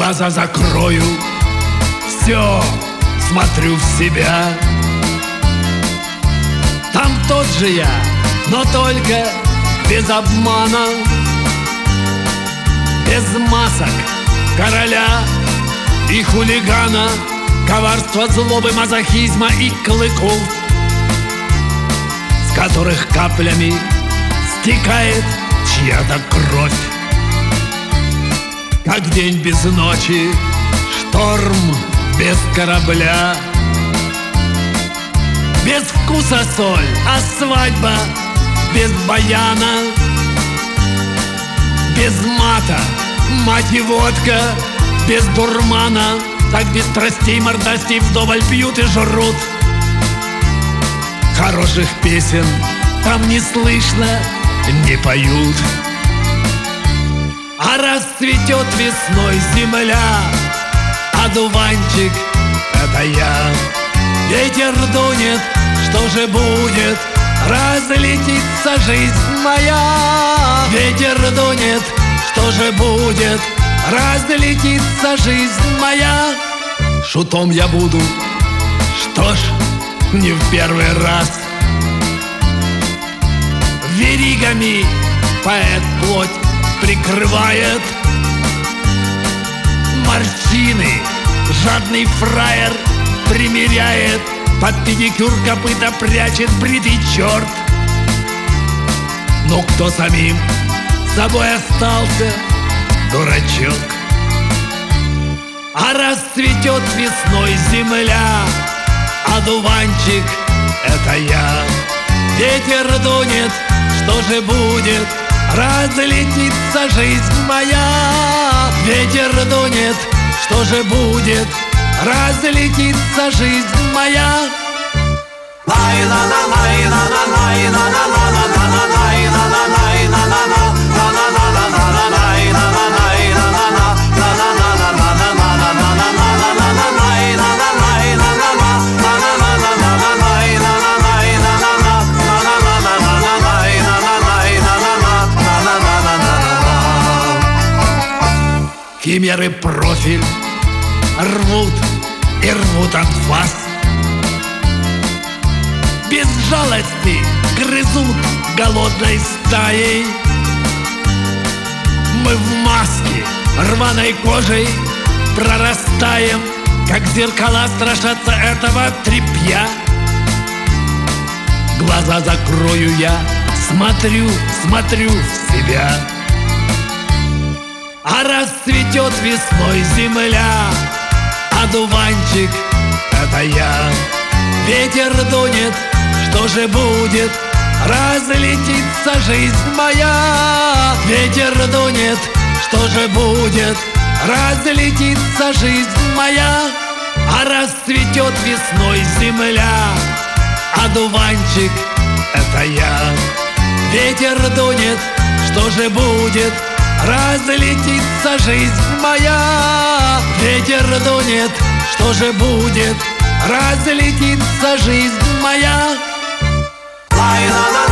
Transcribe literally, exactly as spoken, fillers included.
Глаза закрою, все, смотрю в себя. Там тот же я, но только без обмана, без масок короля и хулигана, коварства, злобы, мазохизма и клыков, с которых каплями стекает чья-то кровь. Как день без ночи, шторм без корабля, без вкуса соль, а свадьба без баяна, без мата, мать и водка, без дурмана. Так без страстей, мордастей вдоволь пьют и жрут. Хороших песен там не слышно, не поют. А расцветет весной земля, одуванчик — это я. Ветер дунет, что же будет? Разлетится жизнь моя. Ветер дунет, что же будет? Разлетится жизнь моя. Шутом я буду, что ж, не в первый раз. Веригами поэт плоть прикрывает, морщины жадный фраер примеряет, под педикюр копыта прячет бритый черт. Но кто самим собой остался, дурачок. А расцветет весной земля, одуванчик — это я. Ветер дунет, что же будет? Разлетится жизнь моя. Ветер дунет, что же будет? Разлетится жизнь моя. Химеры профиль рвут и рвут анфас, без жалости грызут голодной стаей. Мы в маске рваной кожей прорастаем, как зеркала страшатся этого тряпья. Глаза закрою я, смотрю, смотрю в себя. А расцветет весной земля, одуванчик — это я. Ветер дунет, что же будет? Разлетится жизнь моя. Ветер дунет, что же будет? Разлетится жизнь моя. А расцветет весной земля, одуванчик — это я. Ветер дунет, что же будет? Разлетится жизнь моя. Ветер дунет, что же будет? Разлетится жизнь моя.